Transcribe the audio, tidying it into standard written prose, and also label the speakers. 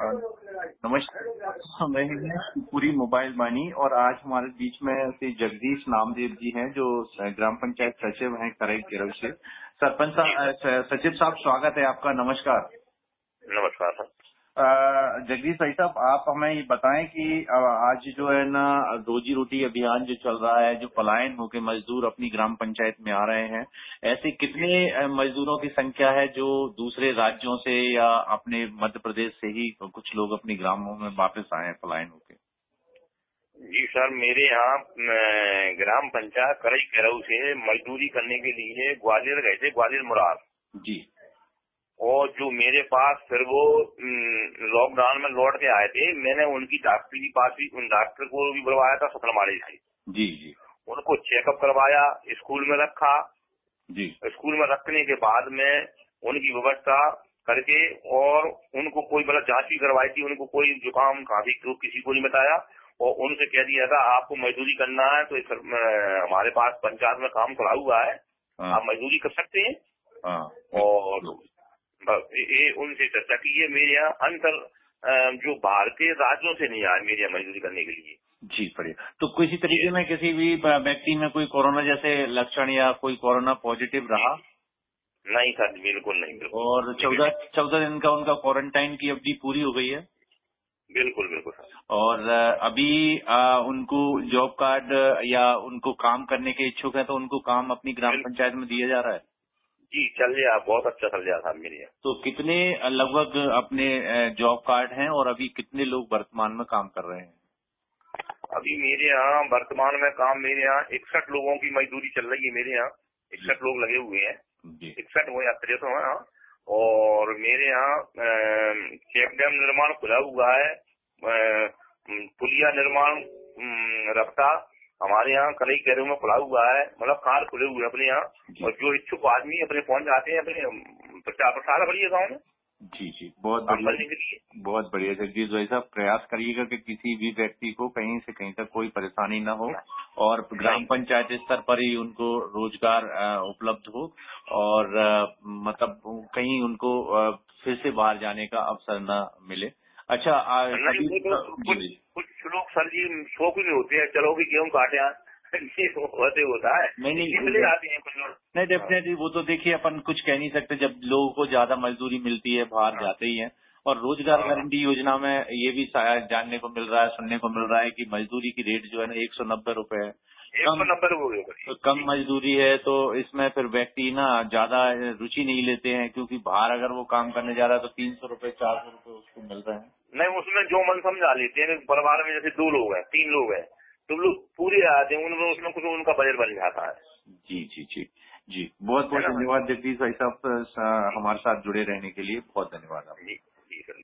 Speaker 1: नमस्कार। मैं पूरी मोबाइल बानी और आज हमारे बीच में श्री जगदीश नामदेव जी हैं जो ग्राम पंचायत सचिव हैं करई केरल से। सरपंच साहब, सचिव साहब स्वागत है आपका। नमस्कार।
Speaker 2: नमस्कार सर।
Speaker 1: जगदीश भाई साहब, आप हमें ये बताएं कि आज जो है ना रोजी रोटी अभियान जो चल रहा है, जो पलायन होकर मजदूर अपनी ग्राम पंचायत में आ रहे हैं, ऐसे कितने मजदूरों की संख्या है जो दूसरे राज्यों से या अपने मध्य प्रदेश से ही कुछ लोग अपनी ग्रामों में वापस आए हैं पलायन होके?
Speaker 2: जी सर, मेरे यहाँ ग्राम पंचायत करई केरऊ से मजदूरी करने के लिए ग्वालियर गए थे, ग्वालियर मुरार
Speaker 1: जी।
Speaker 2: और जो मेरे पास फिर वो लॉकडाउन में लौट के आए थे, मैंने उनकी डॉक्टर के पास भी, उन डॉक्टर को भी बुलवाया था सतलमाड़ी से।
Speaker 1: जी जी।
Speaker 2: उनको चेकअप करवाया, स्कूल में रखा
Speaker 1: जी।
Speaker 2: स्कूल में रखने के बाद में उनकी व्यवस्था करके और उनको कोई मतलब जांच भी करवाई थी, उनको कोई जुकाम खांसी तो किसी को नहीं बताया और उनसे कह दिया था आपको मजदूरी करना है तो हमारे पास पंचायत में काम खुला हुआ है, आप मजदूरी कर सकते हैं। और ये उनसे चर्चा की है। मेरे यहाँ अंतर जो भारतीय राज्यों से नहीं आए मेरे यहाँ मजदूरी करने के लिए।
Speaker 1: जी, बढ़िया। तो किसी तरीके में किसी भी व्यक्ति में कोई कोरोना जैसे लक्षण या कोई कोरोना पॉजिटिव रहा?
Speaker 2: नहीं सर, बिल्कुल नहीं। बिल्कुल।
Speaker 1: और 14 दिन का उनका क्वारंटाइन की अवधि पूरी हो गई है?
Speaker 2: बिल्कुल बिल्कुल सर।
Speaker 1: और अभी उनको जॉब कार्ड या उनको काम करने के इच्छुक है तो उनको काम अपनी ग्राम पंचायत में दिया जा रहा है?
Speaker 2: जी, चल रहा, बहुत अच्छा चल रहा था मेरे यहाँ।
Speaker 1: तो कितने लगभग अपने जॉब कार्ड हैं और अभी कितने लोग वर्तमान में काम कर रहे हैं?
Speaker 2: अभी मेरे यहाँ वर्तमान में काम, मेरे यहाँ 61 लोगों की मजदूरी चल रही है। मेरे यहाँ 61 लोग लगे हुए हैं, 61 वो या 63 है। और मेरे यहाँ चेक डैम निर्माण खुला हुआ है, पुलिया निर्माण रफ्ता हमारे यहाँ करई केरऊ में खुला हुआ है, मतलब कार खुले हुए अपने यहाँ। और जो इच्छुक आदमी अपने पहुंच जाते हैं अपने प्रचार प्रसार बढ़िया गाँव में।
Speaker 1: जी जी, बहुत बढ़िया, बहुत बढ़िया। जगदीश भाई साहब, प्रयास करिएगा कि किसी भी व्यक्ति को कहीं से कहीं तक कोई परेशानी न हो और ग्राम पंचायत स्तर पर ही उनको रोजगार उपलब्ध हो और मतलब कहीं उनको फिर से बाहर जाने का अवसर न मिले। अच्छा,
Speaker 2: कुछ लोग सर जी शौक भी होते हैं, चलो भी गेहूँ काटे होता है।
Speaker 1: नहीं
Speaker 2: आते हैं कुछ लोग।
Speaker 1: नहीं, डेफिनेटली वो तो देखिए अपन कुछ कह नहीं सकते जब लोगों को ज्यादा मजदूरी मिलती है, बाहर जाते ही हैं। और रोजगार गारंटी योजना में ये भी जानने को मिल रहा है, सुनने को मिल रहा है कि मजदूरी की रेट जो है ना 190 रुपए है।
Speaker 2: 190 रुपए
Speaker 1: कम मजदूरी है तो इसमें फिर व्यक्ति ना ज्यादा रुचि नहीं लेते हैं, क्योंकि बाहर अगर वो काम करने जा रहा है तो 300 रुपए 400 रुपए उसको मिल रहे हैं।
Speaker 2: नहीं, उसमें जो मन समझा लेते हैं। परिवार में जैसे 2 लोग हैं, 3 लोग हैं, तो लोग पूरे आते हैं, उनमें उसमें कुछ उनका बजट बन जाता है।
Speaker 1: जी जी जी जी, बहुत बहुत धन्यवाद जगदीश भाई साहब, हमारे साथ जुड़े रहने के लिए बहुत धन्यवाद आपका।